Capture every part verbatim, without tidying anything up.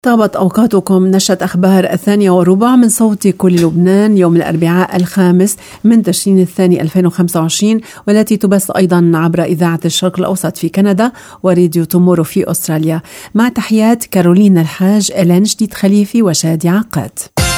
طابت أوقاتكم. نشرة أخبار الثانية وربع من صوت كل لبنان يوم الأربعاء الخامس من تشرين الثاني ألفين وخمسة وعشرين، والتي تبث أيضا عبر إذاعة الشرق الأوسط في كندا وراديو تومورو في أستراليا. مع تحيات كارولينا الحاج، إلين جديد خليفي وشادي عقاد.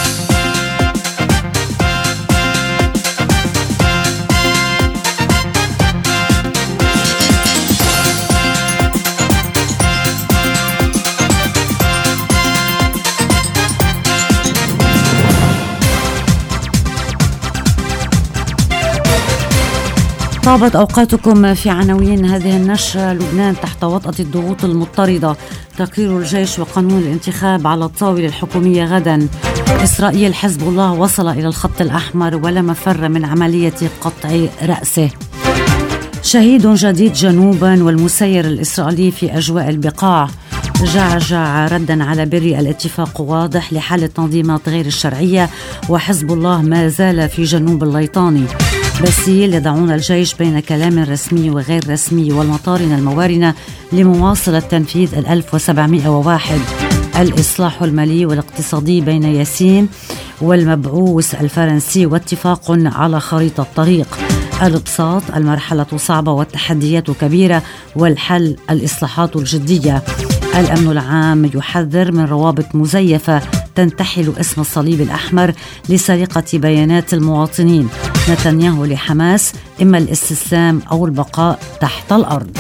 طابت أوقاتكم. في عناوين هذه النشرة: لبنان تحت وطأة الضغوط المضطردة، تقرير الجيش وقانون الانتخاب على الطاولة الحكومية غدا. إسرائيل حزب الله وصل إلى الخط الأحمر ولا مفر من عملية قطع رأسه. شهيد جديد جنوبا والمسير الإسرائيلي في أجواء البقاع. جعجع ردا على بري، الاتفاق واضح لحل التنظيمات غير الشرعية وحزب الله ما زال في جنوب الليطاني. باسيل يضعون الجيش بين كلام رسمي وغير رسمي والمطارن الموارنة لمواصلة تنفيذ الألف وسبعمائة وواحد. الإصلاح المالي والاقتصادي بين ياسين والمبعوث الفرنسي واتفاق على خريطة الطريق. الابساط: المرحلة صعبة والتحديات كبيرة والحل الإصلاحات الجدية. الأمن العام يحذر من روابط مزيفة تنتحل اسم الصليب الأحمر لسرقة بيانات المواطنين. نتنياهو لحماس: إما الاستسلام أو البقاء تحت الأرض.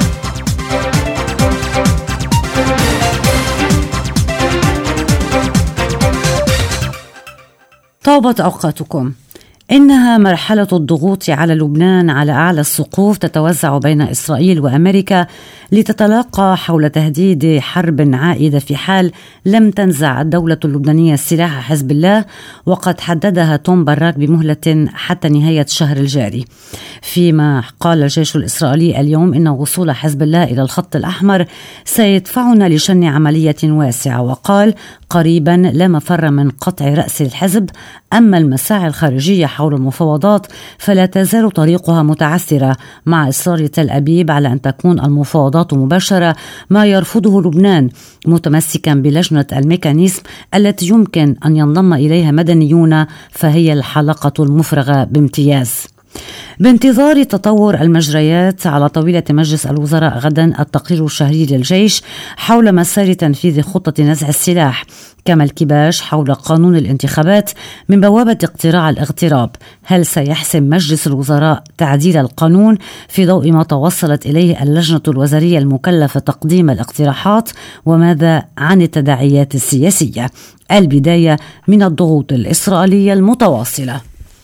طابت أوقاتكم. إنها مرحلة الضغوط على لبنان على أعلى السقوف تتوزع بين إسرائيل وأمريكا لتتلاقى حول تهديد حرب عائدة في حال لم تنزع الدولة اللبنانية سلاح حزب الله، وقد حددها توم براك بمهلة حتى نهاية الشهر الجاري. فيما قال الجيش الإسرائيلي اليوم إن وصول حزب الله إلى الخط الأحمر سيدفعنا لشن عملية واسعة، وقال قريبا لا مفر من قطع رأس الحزب. أما المساعي الخارجية حول المفاوضات فلا تزال طريقها متعثرة، مع إصرار تل أبيب على أن تكون المفاوضات مباشرة، ما يرفضه لبنان، متمسكا بلجنة الميكانيزم التي يمكن أن ينضم إليها مدنيون، فهي الحلقة المفرغة بامتياز. بانتظار تطور المجريات على طاولة مجلس الوزراء غدا التقرير الشهري للجيش حول مسار تنفيذ خطة نزع السلاح، كما الكباش حول قانون الانتخابات من بوابة اقتراع الاغتراب. هل سيحسم مجلس الوزراء تعديل القانون في ضوء ما توصلت إليه اللجنة الوزارية المكلفة تقديم الاقتراحات؟ وماذا عن التداعيات السياسية؟ البداية من الضغوط الإسرائيلية المتواصلة.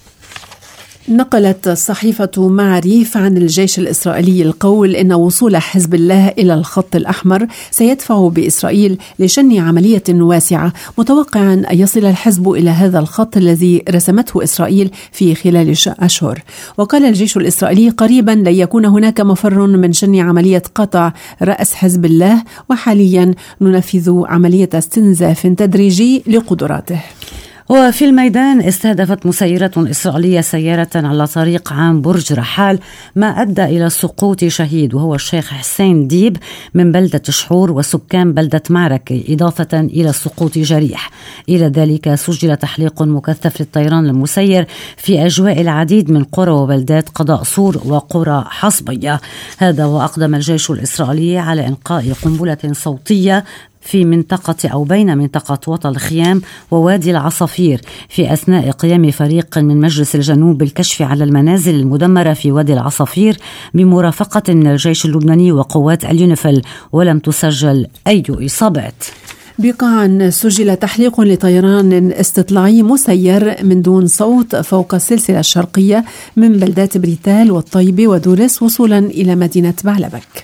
نقلت صحيفة معريف عن الجيش الإسرائيلي القول إن وصول حزب الله إلى الخط الأحمر سيدفع بإسرائيل لشن عملية واسعة، متوقعا أن يصل الحزب إلى هذا الخط الذي رسمته إسرائيل في خلال أشهر. وقال الجيش الإسرائيلي قريبا لن يكون هناك مفر من شن عملية قطع رأس حزب الله، وحاليا ننفذ عملية استنزاف تدريجي لقدراته. وفي الميدان استهدفت مسيرة إسرائيلية سيارة على طريق عام برج رحال، ما أدى إلى سقوط شهيد وهو الشيخ حسين ديب من بلدة شحور وسكان بلدة معركة، إضافة إلى سقوط جريح. إلى ذلك سجل تحليق مكثف للطيران المسير في أجواء العديد من قرى وبلدات قضاء صور وقرى حصبية. هذا وأقدم الجيش الإسرائيلي على إلقاء قنبلة صوتية في منطقة أو بين منطقة وطن الخيام ووادي العصافير في أثناء قيام فريق من مجلس الجنوب بالكشف على المنازل المدمرة في وادي العصافير بمرافقة من الجيش اللبناني وقوات اليونيفيل، ولم تسجل أي إصابات. بقاعا سجل تحليق لطيران استطلاعي مسير من دون صوت فوق السلسلة الشرقية من بلدات بريتال والطيبة ودورس وصولا إلى مدينة بعلبك.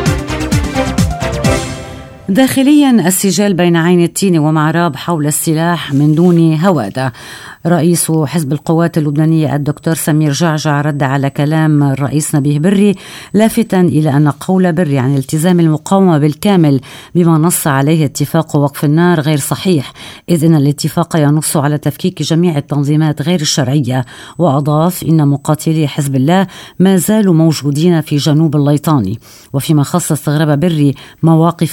داخليا السجال بين عين التين ومعراب حول السلاح من دون هوادة. رئيس حزب القوات اللبنانية الدكتور سمير جعجع رد على كلام الرئيس نبيه بري، لافتا إلى أن قول بري عن التزام المقاومة بالكامل بما نص عليه اتفاق وقف النار غير صحيح، إذ أن الاتفاق ينص على تفكيك جميع التنظيمات غير الشرعية. وأضاف إن مقاتلي حزب الله ما زالوا موجودين في جنوب الليطاني. وفيما خص استغرب بري مواقف بعض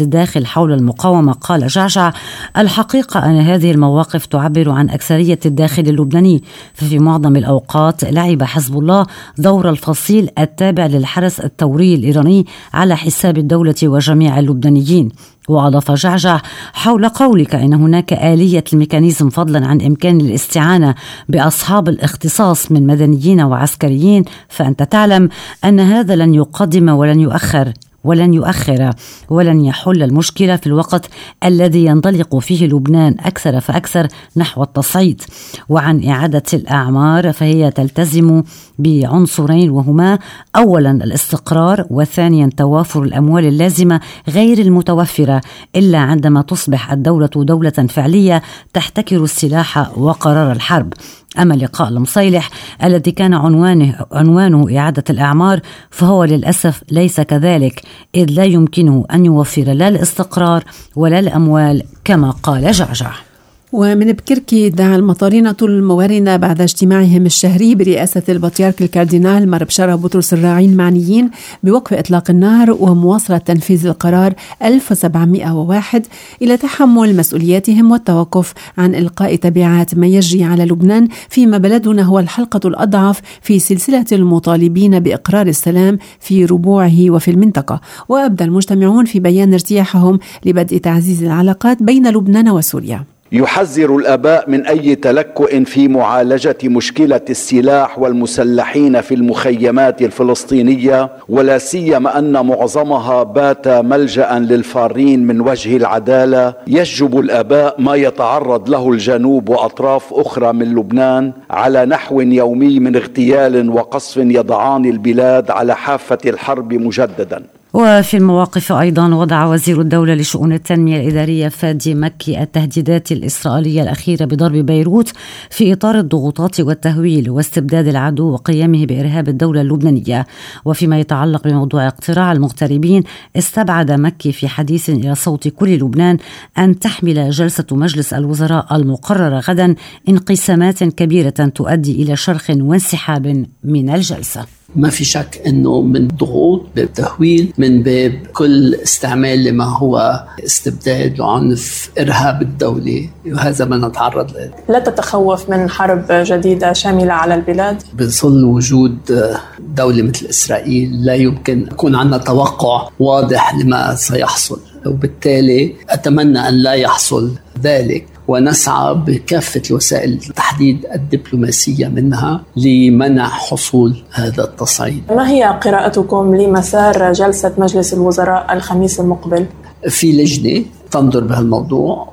الداخل حول المقاومة. قال جعجع: الحقيقة أن هذه المواقف تعبر عن أكثرية الداخل اللبناني، ففي معظم الأوقات لعب حزب الله دور الفصيل التابع للحرس الثوري الإيراني على حساب الدولة وجميع اللبنانيين. وأضاف جعجع: حول قولك إن هناك آلية الميكانيزم فضلا عن إمكان الاستعانة بأصحاب الاختصاص من مدنيين وعسكريين، فأنت تعلم أن هذا لن يقدم ولن يؤخر ولن يؤخر ولن يحل المشكلة في الوقت الذي ينطلق فيه لبنان أكثر فأكثر نحو التصعيد. وعن إعادة الأعمار فهي تلتزم بعنصرين، وهما أولا الاستقرار، وثانيا توافر الأموال اللازمة غير المتوفرة إلا عندما تصبح الدولة دولة فعلية تحتكر السلاح وقرار الحرب. أما لقاء المصيلح الذي كان عنوانه, عنوانه إعادة الأعمار فهو للأسف ليس كذلك، إذ لا يمكنه أن يوفر لا الاستقرار ولا الأموال كما قال جعجع. ومن بكركي دعا المطارنة الموارنة بعد اجتماعهم الشهري برئاسة البطريرك الكاردينال مار بشارة بطرس الراعي المعنيين بوقف إطلاق النار ومواصلة تنفيذ القرار ألف وسبعمائة وواحد إلى تحمل مسؤولياتهم والتوقف عن إلقاء تبعات ما يجري على لبنان، فيما بلدنا هو الحلقة الأضعف في سلسلة المطالبين بإقرار السلام في ربوعه وفي المنطقة. وأبدى المجتمعون في بيان ارتياحهم لبدء تعزيز العلاقات بين لبنان وسوريا. يحذر الآباء من أي تلكؤ في معالجة مشكلة السلاح والمسلحين في المخيمات الفلسطينية، ولا سيما أن معظمها بات ملجأ للفارين من وجه العدالة. يشجب الآباء ما يتعرض له الجنوب وأطراف أخرى من لبنان على نحو يومي من اغتيال وقصف يضعان البلاد على حافة الحرب مجددا. وفي المواقف أيضا وضع وزير الدولة لشؤون التنمية الإدارية فادي مكي التهديدات الإسرائيلية الأخيرة بضرب بيروت في إطار الضغوطات والتهويل واستبداد العدو وقيامه بإرهاب الدولة اللبنانية. وفيما يتعلق بموضوع اقتراع المغتربين، استبعد مكي في حديث إلى صوت كل لبنان أن تحمل جلسة مجلس الوزراء المقررة غدا انقسامات كبيرة تؤدي إلى شرخ وانسحاب من الجلسة. ما في شك أنه من ضغوط باب تهويل، من باب كل استعمال لما هو استبداد وعنف إرهاب الدولة، وهذا ما نتعرض له. لا تتخوف من حرب جديدة شاملة على البلاد؟ بظل وجود دولة مثل إسرائيل لا يمكن يكون عندنا توقع واضح لما سيحصل، وبالتالي أتمنى أن لا يحصل ذلك، ونسعى بكافة الوسائل التحديد الدبلوماسية منها لمنع حصول هذا التصعيد. ما هي قراءتكم لمسار جلسة مجلس الوزراء الخميس المقبل؟ في لجنة تنظر بهالموضوع،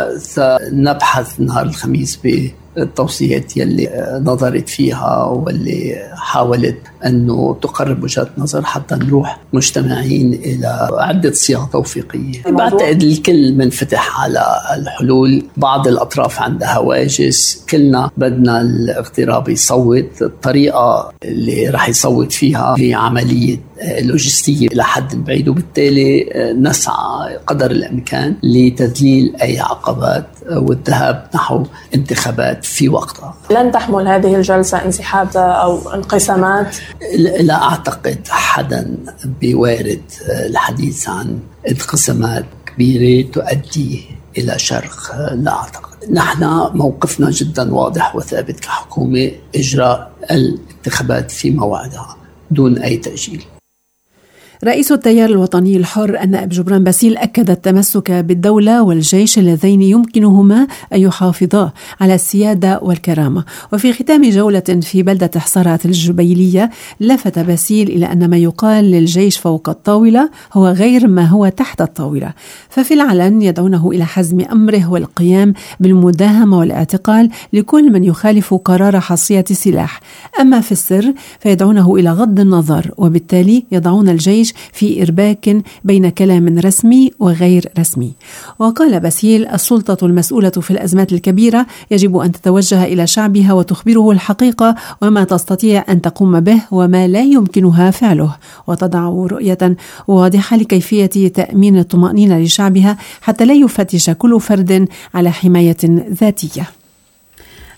وسنبحث نهار الخميس بالتوصيات يلي نظرت فيها واللي حاولت أنه تقرب وجهات نظر حتى نروح مجتمعين إلى عدة صيغ توفيقية. بعتقد الكل منفتح على الحلول، بعض الأطراف عندها هواجس، كلنا بدنا الاغتراب يصوت. الطريقة اللي رح يصوت فيها هي عملية لوجستية إلى حد بعيد، وبالتالي نسعى قدر الإمكان لتذليل أي عقبات والذهاب نحو انتخابات في وقتها. لن تحمل هذه الجلسة انسحاب أو انقسامات؟ لا أعتقد حدا بوارد الحديث عن انقسامات كبيرة تؤدي إلى شرخ، لا أعتقد. نحن موقفنا جدا واضح وثابت كحكومة، إجراء الانتخابات في موعدها دون أي تأجيل. رئيس التيار الوطني الحر النائب جبران باسيل أكد التمسك بالدولة والجيش اللذين يمكنهما أن يحافظا على السيادة والكرامة. وفي ختام جولة في بلدة حصارات الجبيلية، لفت باسيل إلى أن ما يقال للجيش فوق الطاولة هو غير ما هو تحت الطاولة، ففي العلن يدعونه إلى حزم أمره والقيام بالمداهمة والاعتقال لكل من يخالف قرار حصرية السلاح، أما في السر فيدعونه إلى غض النظر، وبالتالي يضعون الجيش في إرباك بين كلام رسمي وغير رسمي. وقال باسيل: السلطة المسؤولة في الأزمات الكبيرة يجب أن تتوجه إلى شعبها وتخبره الحقيقة وما تستطيع أن تقوم به وما لا يمكنها فعله، وتضع رؤية واضحة لكيفية تأمين الطمأنينة لشعبها حتى لا يفتش كل فرد على حماية ذاتية.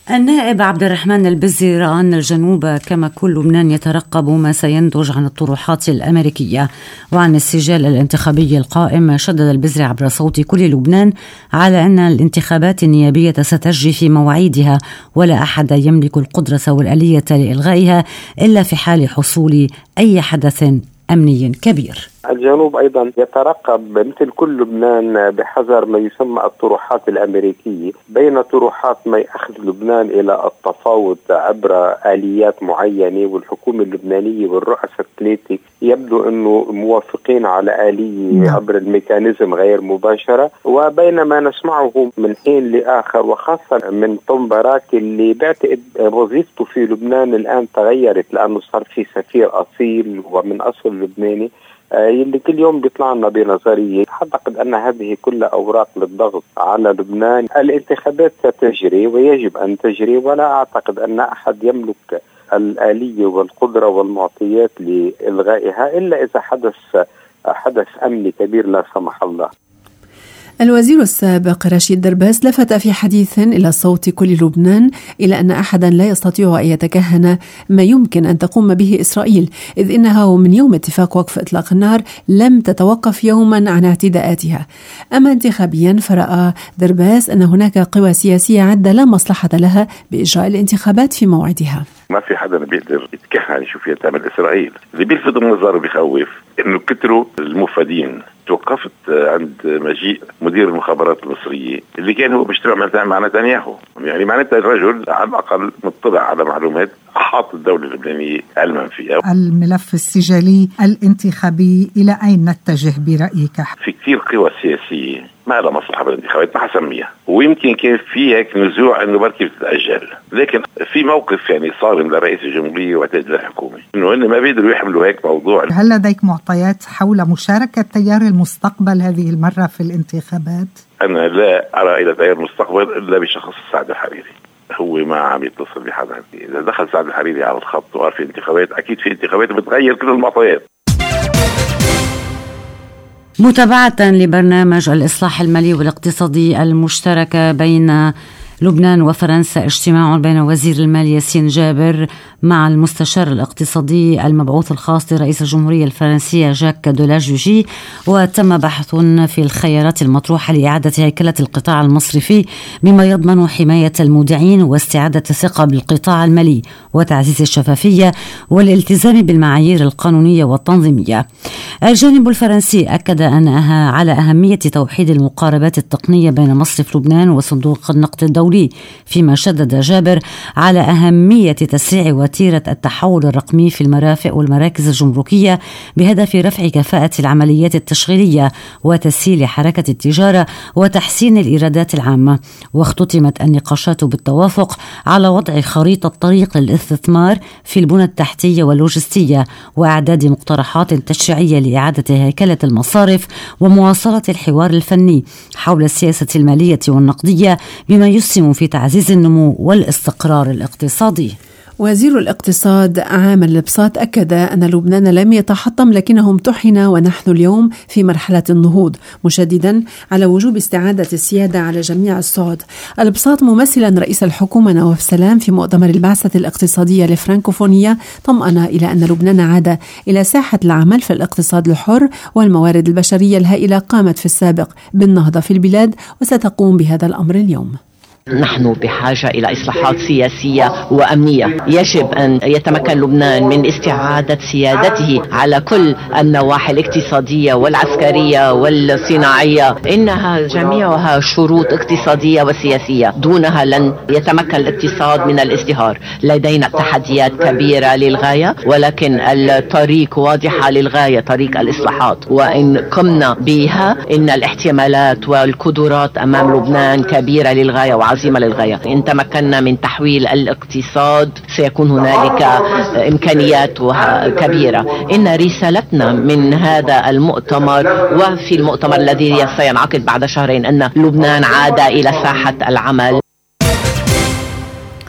النائب عبد الرحمن البزي رأى أن الجنوب كما كل لبنان يترقب ما سينتج عن الطروحات الأمريكية وعن السجال الانتخابي القائم. شدد البزي عبر صوت كل لبنان على أن الانتخابات النيابية ستجري في مواعيدها ولا أحد يملك القدرة والآلية لإلغائها إلا في حال حصول أي حدث أمني كبير. الجنوب أيضا يترقب مثل كل لبنان بحذر ما يسمى الطروحات الأمريكية، بين طروحات ما يأخذ لبنان إلى التفاوض عبر آليات معينة، والحكومة اللبنانية والرؤساء الثلاثة يبدو أنه موافقين على آلية عبر الميكانيزم غير مباشرة، وبينما نسمعه من حين لآخر وخاصة من توم باراك اللي بعتقد وظيفته في لبنان الآن تغيرت لأنه صار في سفير أصيل ومن أصل لبناني يلي كل يوم بيطلع لنا بنظرية. أعتقد أن هذه كلها أوراق للضغط على لبنان. الانتخابات ستجري ويجب أن تجري، ولا أعتقد أن أحد يملك الآلية والقدرة والمعطيات لإلغائها إلا إذا حدث حدث أمني كبير لا سمح الله. الوزير السابق رشيد درباس لفت في حديث إلى صوت كل لبنان إلى أن أحدا لا يستطيع أن يتكهن ما يمكن أن تقوم به إسرائيل، إذ إنها من يوم اتفاق وقف إطلاق النار لم تتوقف يوما عن اعتداءاتها. أما انتخابيا فرأى درباس أن هناك قوى سياسية عدة لا مصلحة لها بإجراء الانتخابات في موعدها. ما في حدا بيقدر يتكهن شو فيها تعمل إسرائيل. اللي بيلفت النظر بيخوف إنه كتروا المفادين. توقفت عند مجيء مدير المخابرات المصرية اللي كان هو بيشتغل مع نتنياهو، يعني معناتها الرجل على الأقل مطلع على معلومات أحاط الدولة اللبنانية علما فيها. الملف السجالي الانتخابي إلى أين نتجه برأيك؟ في كثير قوى سياسية ما لها مصلحة بالانتخابات، ما حسميها، ويمكن كان في هيك نزوع انه بركي بتتأجل، لكن في موقف يعني صارم لرئيس الجمهورية وتجد الحكومة انه هن ما بيقدروا يحملوا هيك موضوع. هل لديك معطيات حول مشاركة تيار المستقبل هذه المرة في الانتخابات؟ انا لا ارى الى تيار المستقبل الا بشخص سعد الحريري، هو ما عم يتصل بحدا. اذا دخل سعد الحريري على الخط وقال في انتخابات، اكيد في انتخابات بتغير كل المعطيات. متابعة لبرنامج الإصلاح المالي والاقتصادي المشترك بين لبنان وفرنسا، اجتماع بين وزير المال ياسين جابر مع المستشار الاقتصادي المبعوث الخاص لرئيس الجمهورية الفرنسية جاك دولاجوجي، وتم بحث في الخيارات المطروحة لإعادة هيكلة القطاع المصرفي بما يضمن حماية المودعين واستعادة الثقة بالقطاع المالي وتعزيز الشفافية والالتزام بالمعايير القانونية والتنظيمية. الجانب الفرنسي أكد أنها على أهمية توحيد المقاربات التقنية بين مصرف لبنان وصندوق النقد الدولي، فيما شدد جابر على أهمية تسريع وتيرة التحول الرقمي في المرافق والمراكز الجمركية بهدف رفع كفاءة العمليات التشغيلية وتسهيل حركة التجارة وتحسين الإيرادات العامة. واختتمت النقاشات بالتوافق على وضع خريطة طريق للاستثمار في البنى التحتية واللوجستية وإعداد مقترحات تشريعية لإعادة هيكلة المصارف ومواصلة الحوار الفني حول السياسة المالية والنقدية بما يسهم في تعزيز النمو والاستقرار الاقتصادي. وزير الاقتصاد عامر البساط أكد أن لبنان لم يتحطم لكنه امتحن ونحن اليوم في مرحلة النهوض، مشددا على وجوب استعادة السيادة على جميع الصعد. البساط ممثلا رئيس الحكومة نواف سلام في مؤتمر البعثة الاقتصادية الفرنكوفونية طمأن إلى أن لبنان عاد إلى ساحة العمل في الاقتصاد الحر والموارد البشرية الهائلة قامت في السابق بالنهضة في البلاد وستقوم بهذا الأمر اليوم. نحن بحاجة إلى إصلاحات سياسية وأمنية. يجب أن يتمكن لبنان من استعادة سيادته على كل النواحي الاقتصادية والعسكرية والصناعية. إنها جميعها شروط اقتصادية وسياسية، دونها لن يتمكن الاقتصاد من الازدهار. لدينا تحديات كبيرة للغاية، ولكن الطريق واضحة للغاية، طريق الإصلاحات، وإن قمنا بها إن الاحتمالات والقدرات أمام لبنان كبيرة للغاية عظيمة للغاية. إن تمكنا من تحويل الاقتصاد سيكون هنالك إمكانيات كبيرة. إن رسالتنا من هذا المؤتمر وفي المؤتمر الذي سينعقد بعد شهرين أن لبنان عاد إلى ساحة العمل.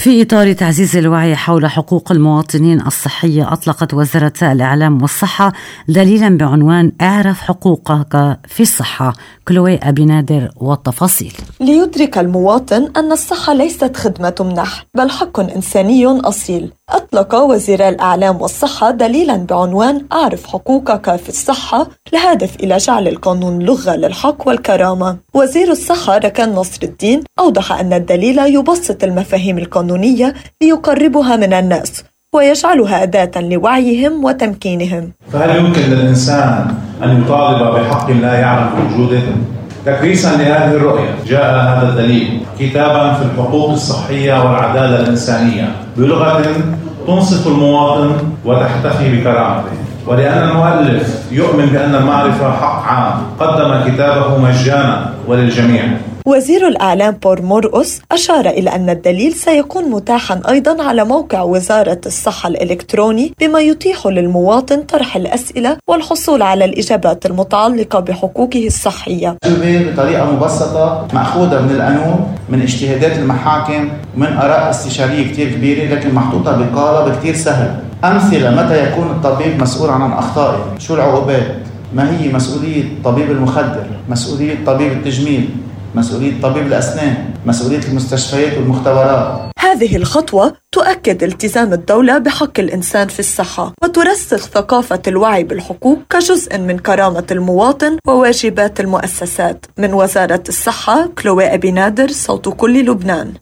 في إطار تعزيز الوعي حول حقوق المواطنين الصحية، أطلقت وزارة الإعلام والصحة دليلا بعنوان اعرف حقوقك في الصحة. كلوي أبي نادر والتفاصيل. ليدرك المواطن أن الصحة ليست خدمة منح بل حق إنساني أصيل. أطلق وزير الإعلام والصحة دليلا بعنوان اعرف حقوقك في الصحة لهدف إلى جعل القانون لغة للحق والكرامة. وزير الصحة ركان نصر الدين أوضح أن الدليل يبسط المفاهيم القانونية ليقربها من الناس ويجعلها أداة لوعيهم وتمكينهم. فهل يمكن للإنسان أن يطالب بحق لا يعرف وجوده؟ تكريسا لهذه الرؤية جاء هذا الدليل كتابا في الحقوق الصحية والعدالة الإنسانية بلغة تنصف المواطن وتحتفي بكرامته. ولأن المؤلف يؤمن بأن المعرفة حق عام قدم كتابه مجانا وللجميع. وزير الإعلام بور مرقس أشار إلى أن الدليل سيكون متاحا أيضا على موقع وزارة الصحة الإلكتروني بما يتيح للمواطن طرح الأسئلة والحصول على الإجابات المتعلقة بحقوقه الصحية بطريقة مبسطة مأخوذة من القانون، من اجتهادات المحاكم، من آراء استشارية كتير كبيرة، لكن محطوطة بقالب كتير سهل. أمثلة متى يكون الطبيب مسؤول عن أخطائه، شو العقوبات، ما هي مسؤولية طبيب المخدر، مسؤولية طبيب التجميل، مسؤولية طبيب الأسنان، مسؤولية المستشفيات والمختبرات. هذه الخطوة تؤكد التزام الدولة بحق الإنسان في الصحة وترسخ ثقافة الوعي بالحقوق كجزء من كرامة المواطن وواجبات المؤسسات. من وزارة الصحة، كلوي أبي نادر، صوت كل لبنان.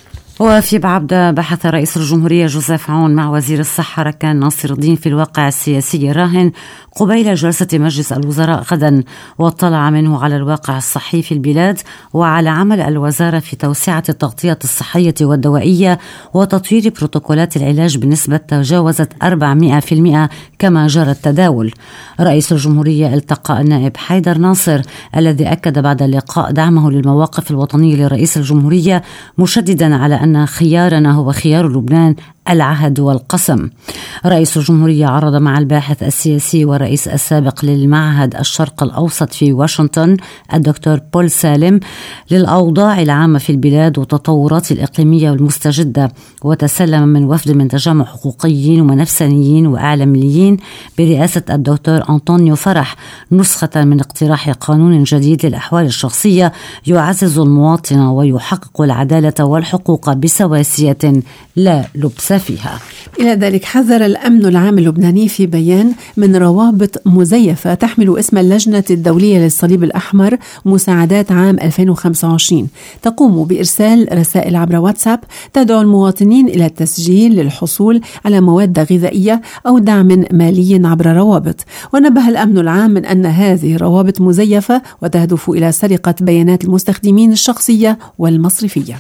وفي بعبدة بحث رئيس الجمهورية جوزيف عون مع وزير الصحة ركان ناصر الدين في الواقع السياسي الراهن قبيل جلسة مجلس الوزراء غدا، واطلع منه على الواقع الصحي في البلاد وعلى عمل الوزارة في توسعة التغطية الصحية والدوائية وتطوير بروتوكولات العلاج بنسبة تجاوزت أربعمائة بالمئة كما جرى التداول. رئيس الجمهورية التقى النائب حيدر ناصر الذي أكد بعد اللقاء دعمه للمواقف الوطنية لرئيس الجمهورية، مشددا على أن خيارنا هو خيار لبنان العهد والقسم. رئيس الجمهورية عرض مع الباحث السياسي والرئيس السابق للمعهد الشرق الأوسط في واشنطن الدكتور بول سالم للأوضاع العامة في البلاد والتطورات الإقليمية والمستجدة، وتسلم من وفد من تجمع حقوقيين ونفسانيين وإعلاميين برئاسة الدكتور أنطونيو فرح نسخة من اقتراح قانون جديد للأحوال الشخصية يعزز المواطن ويحقق العدالة والحقوق بسواسية لا لبس فيها. إلى ذلك حذر الأمن العام اللبناني في بيان من روابط مزيفة تحمل اسم اللجنة الدولية للصليب الأحمر مساعدات عام ألفين وخمسة وعشرين، تقوم بإرسال رسائل عبر واتساب تدعو المواطنين إلى التسجيل للحصول على مواد غذائية أو دعم مالي عبر روابط. ونبه الأمن العام من أن هذه الروابط مزيفة وتهدف إلى سرقة بيانات المستخدمين الشخصية والمصرفية.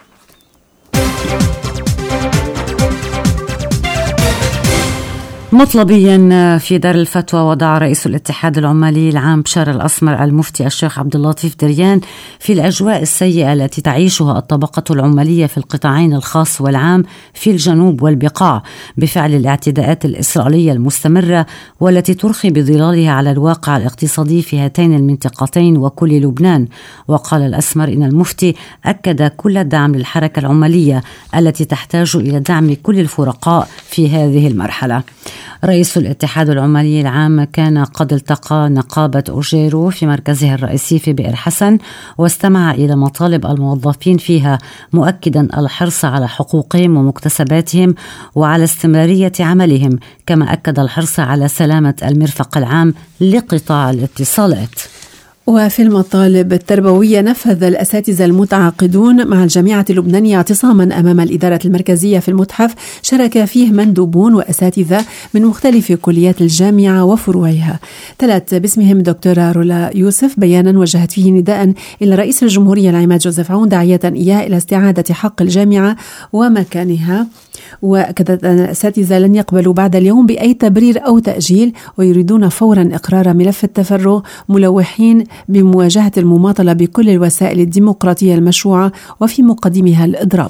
مطلبيا في دار الفتوى، وضع رئيس الاتحاد العمالي العام بشار الأسمر المفتي الشيخ عبد اللطيف دريان في الأجواء السيئة التي تعيشها الطبقة العمالية في القطاعين الخاص والعام في الجنوب والبقاع بفعل الاعتداءات الإسرائيلية المستمرة والتي ترخي بظلالها على الواقع الاقتصادي في هاتين المنطقتين وكل لبنان. وقال الأسمر إن المفتي أكد كل الدعم للحركة العمالية التي تحتاج إلى دعم كل الفرقاء في هذه المرحلة. رئيس الاتحاد العمالي العام كان قد التقى نقابة أوجيرو في مركزها الرئيسي في بئر حسن واستمع إلى مطالب الموظفين فيها، مؤكدا الحرص على حقوقهم ومكتسباتهم وعلى استمرارية عملهم، كما أكد الحرص على سلامة المرفق العام لقطاع الاتصالات. وفي المطالب التربوية نفذ الأساتذة المتعاقدون مع الجامعة اللبنانية اعتصاما أمام الإدارة المركزية في المتحف شارك فيه مندوبون وأساتذة من مختلف كليات الجامعة وفروعها. تلت باسمهم دكتورة رولا يوسف بيانا وجهت فيه نداء إلى رئيس الجمهورية العماد جوزيف عون داعية إياه إلى استعادة حق الجامعة ومكانها، وأكدت أن الأساتذة لن يقبلوا بعد اليوم بأي تبرير أو تأجيل ويريدون فورا إقرار ملف التفرغ، ملوحين بمواجهة المماطلة بكل الوسائل الديمقراطية المشروعة وفي مقدمها الإضراب.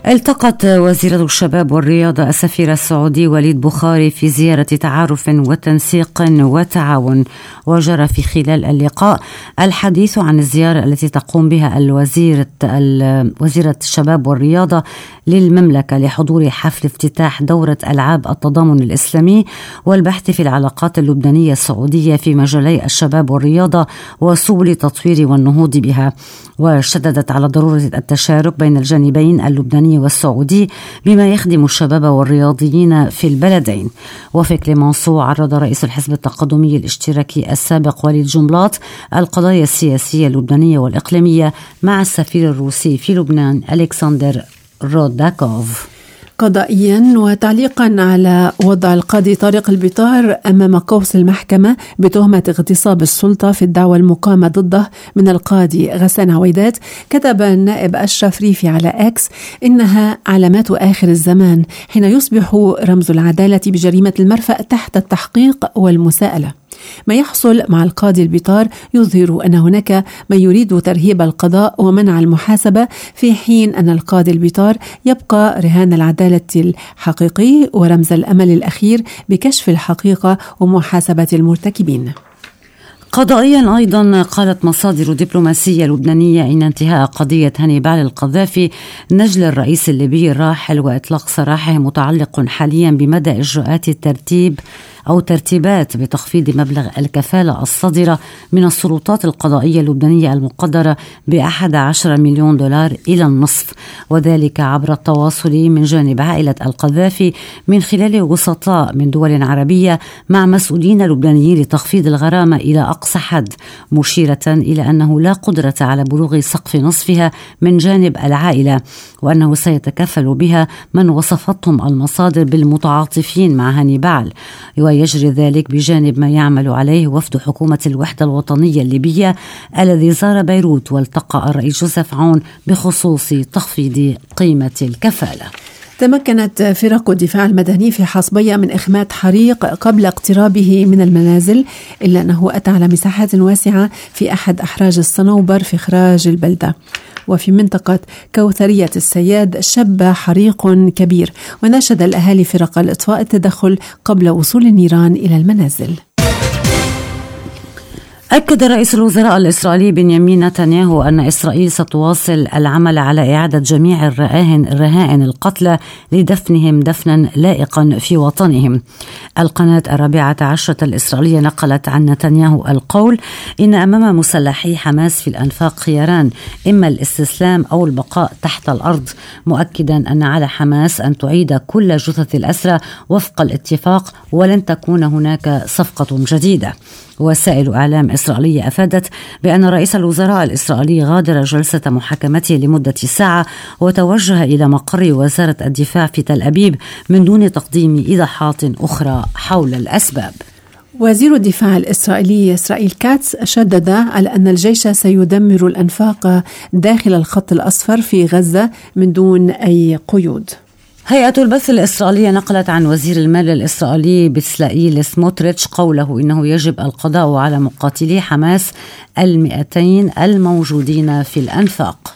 التقت وزيرة الشباب والرياضة السفير السعودي وليد بخاري في زيارة تعارف وتنسيق وتعاون، وجرى في خلال اللقاء الحديث عن الزيارة التي تقوم بها الوزيرة وزيرة الشباب والرياضة للمملكة لحضور حفل افتتاح دورة ألعاب التضامن الإسلامي والبحث في العلاقات اللبنانية السعودية في مجالي الشباب والرياضة وسبل تطوير والنهوض بها، وشددت على ضرورة التشارك بين الجانبين اللبناني والسعودي بما يخدم الشباب والرياضيين في البلدين. وفي كليمانسو عرض رئيس الحزب التقدمي الاشتراكي السابق وليد جنبلاط القضايا السياسية اللبنانية والإقليمية مع السفير الروسي في لبنان ألكسندر روداكوف. قضائيا وتعليقا على وضع القاضي طارق البطار أمام قوس المحكمة بتهمة اغتصاب السلطة في الدعوى المقامة ضده من القاضي غسان عويدات، كتب النائب أشرف ريفي على إكس إنها علامات آخر الزمان حين يصبح رمز العدالة بجريمة المرفأ تحت التحقيق والمساءلة. ما يحصل مع القاضي البطار يظهر أن هناك من يريد ترهيب القضاء ومنع المحاسبة، في حين أن القاضي البطار يبقى رهان العدالة الحقيقي ورمز الأمل الأخير بكشف الحقيقة ومحاسبة المرتكبين. قضائيا أيضا قالت مصادر دبلوماسية لبنانية إن انتهاء قضية هانيبال القذافي نجل الرئيس الليبي الراحل وإطلاق سراحه متعلق حاليا بمدى إجراءات الترتيب أو ترتيبات بتخفيض مبلغ الكفالة الصادرة من السلطات القضائية اللبنانية المقدرة بأحد عشر مليون دولار إلى النصف، وذلك عبر التواصل من جانب عائلة القذافي من خلال وسطاء من دول عربية مع مسؤولين لبنانيين لتخفيض الغرامة إلى أقصى حد، مشيرة إلى أنه لا قدرة على بلوغ سقف نصفها من جانب العائلة، وأنه سيتكفل بها من وصفتهم المصادر بالمتعاطفين مع هانيبال. ويجري ذلك بجانب ما يعمل عليه وفد حكومة الوحدة الوطنية الليبية الذي زار بيروت والتقى الرئيس جوزيف عون بخصوص تخفيض قيمة الكفالة. تمكنت فرق الدفاع المدني في حصبية من إخماد حريق قبل اقترابه من المنازل، إلا أنه أتى على مساحات واسعة في أحد أحراج الصنوبر في خراج البلدة. وفي منطقة كوثرية السياد شب حريق كبير، وناشد الأهالي فرق الإطفاء التدخل قبل وصول النيران إلى المنازل. أكد رئيس الوزراء الإسرائيلي بنيامين نتنياهو أن إسرائيل ستواصل العمل على إعادة جميع الرهائن الرهائن القتلى لدفنهم دفنا لائقا في وطنهم. القناة الرابعة عشرة الإسرائيلية نقلت عن نتنياهو القول إن أمام مسلحي حماس في الأنفاق خياران، إما الاستسلام أو البقاء تحت الأرض، مؤكدا أن على حماس أن تعيد كل جثث الأسرى وفق الاتفاق ولن تكون هناك صفقة جديدة. وسائل إعلام إسرائيلية أفادت بأن رئيس الوزراء الإسرائيلي غادر جلسة محاكمته لمدة ساعة وتوجه إلى مقر وزارة الدفاع في تل أبيب من دون تقديم إيضاحات أخرى حول الأسباب. وزير الدفاع الإسرائيلي إسرائيل كاتس شدد على أن الجيش سيدمر الأنفاق داخل الخط الأصفر في غزة من دون أي قيود. هيئة البث الإسرائيلية نقلت عن وزير المال الإسرائيلي بتسلائيل سموتريتش قوله إنه يجب القضاء على مقاتلي حماس المئتين الموجودين في الأنفاق.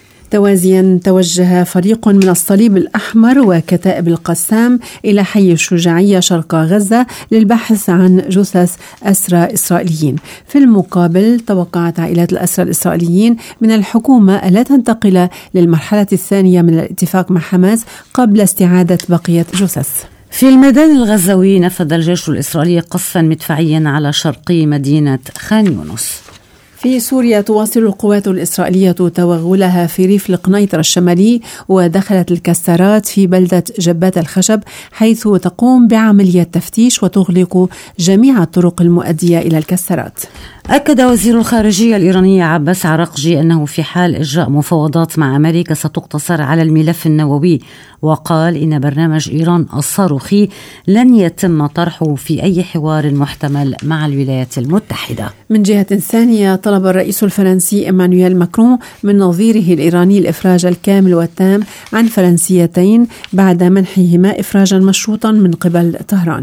توازيا توجه فريق من الصليب الأحمر وكتائب القسام إلى حي الشجاعية شرق غزة للبحث عن جثث أسرى إسرائيليين. في المقابل توقعت عائلات الأسرى الإسرائيليين من الحكومة ألا تنتقل للمرحلة الثانية من الاتفاق مع حماس قبل استعادة بقية جثث. في الميدان الغزوي نفذ الجيش الإسرائيلي قصفا مدفعيا على شرقي مدينة خان يونس. في سوريا تواصل القوات الإسرائيلية توغلها في ريف القنيطرة الشمالي، ودخلت الكسارات في بلدة جبات الخشب حيث تقوم بعملية تفتيش وتغلق جميع الطرق المؤدية إلى الكسارات. أكد وزير الخارجية الإيراني عباس عراقجي أنه في حال إجراء مفاوضات مع أمريكا ستقتصر على الملف النووي، وقال إن برنامج إيران الصاروخي لن يتم طرحه في أي حوار محتمل مع الولايات المتحدة. من جهة ثانية طلب الرئيس الفرنسي إيمانويل ماكرون من نظيره الإيراني الإفراج الكامل والتام عن فرنسيتين بعد منحهما إفراجا مشروطا من قبل طهران.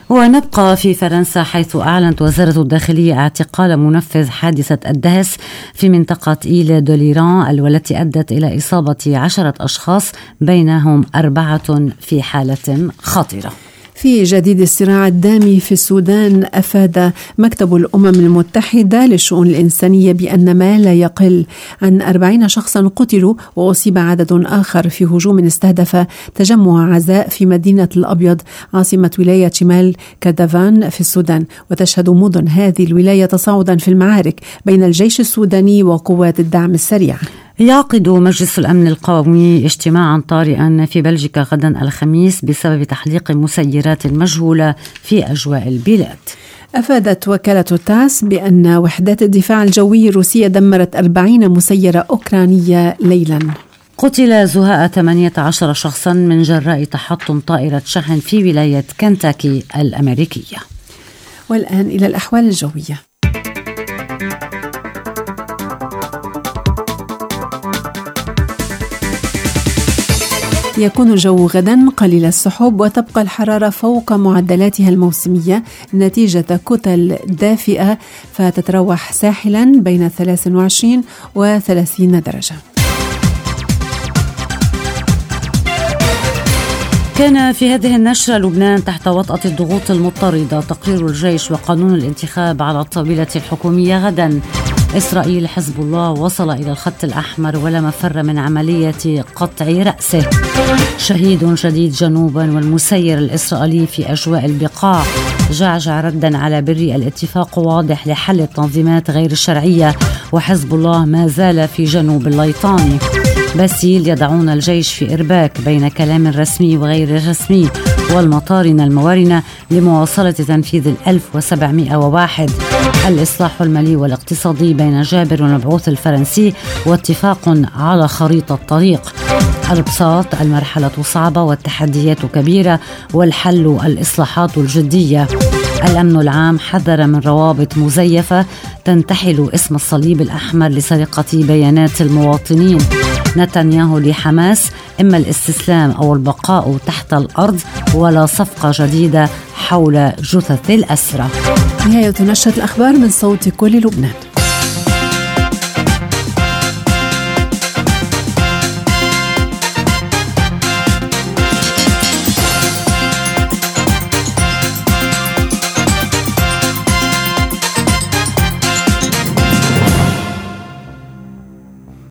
ونبقى في فرنسا، حيث أعلنت وزارة الداخلية اعتقال منفذ حادثة الدهس في منطقة إيل دوليران والتي أدت إلى إصابة عشرة أشخاص بينهم أربعة في حالة خطيرة. في جديد الصراع الدامي في السودان، أفاد مكتب الأمم المتحدة للشؤون الإنسانية بأن ما لا يقل عن أربعين شخصا قتلوا وأصيب عدد آخر في هجوم استهدف تجمع عزاء في مدينة الأبيض عاصمة ولاية شمال كردفان في السودان. وتشهد مدن هذه الولاية تصاعدا في المعارك بين الجيش السوداني وقوات الدعم السريع. يعقد مجلس الأمن القومي اجتماعا طارئا في بلجيكا غدا الخميس بسبب تحليق مسيرات مجهولة في أجواء البلاد. أفادت وكالة تاس بأن وحدات الدفاع الجوي الروسية دمرت أربعين مسيرة أوكرانية ليلا. قتل زهاء ثمانية عشر شخصا من جراء تحطم طائرة شحن في ولاية كنتاكي الأمريكية. والآن إلى الأحوال الجوية. يكون الجو غدا قليل السحب وتبقى الحرارة فوق معدلاتها الموسمية نتيجة كتل دافئة، فتتراوح ساحلا بين ثلاث وعشرين وثلاثين درجة. كان في هذه النشرة لبنان تحت وطأة الضغوط المضطردة، تقرير الجيش وقانون الانتخاب على الطاولة الحكومية غدا. إسرائيل حزب الله وصل إلى الخط الأحمر ولا مفر من عملية قطع رأسه. شهيد شديد جنوبا والمسير الإسرائيلي في أجواء البقاع. جعجع ردا على بري الاتفاق واضح لحل التنظيمات غير الشرعية، وحزب الله ما زال في جنوب الليطاني. باسيل يضعون الجيش في إرباك بين كلام رسمي وغير رسمي والمطارن الموارنة لمواصلة تنفيذ الألف وسبعمائة وواحد. الإصلاح المالي والاقتصادي بين جابر والمبعوث الفرنسي واتفاق على خريطة طريق. البساط المرحلة صعبة والتحديات كبيرة والحل الإصلاحات الجدية. الأمن العام حذر من روابط مزيفة تنتحل اسم الصليب الأحمر لسرقة بيانات المواطنين. نتنياهو لحماس: إما الاستسلام أو البقاء تحت الأرض، ولا صفقة جديدة حول جثث الأسرى. نهاية نشرة الأخبار من صوت كل لبنان.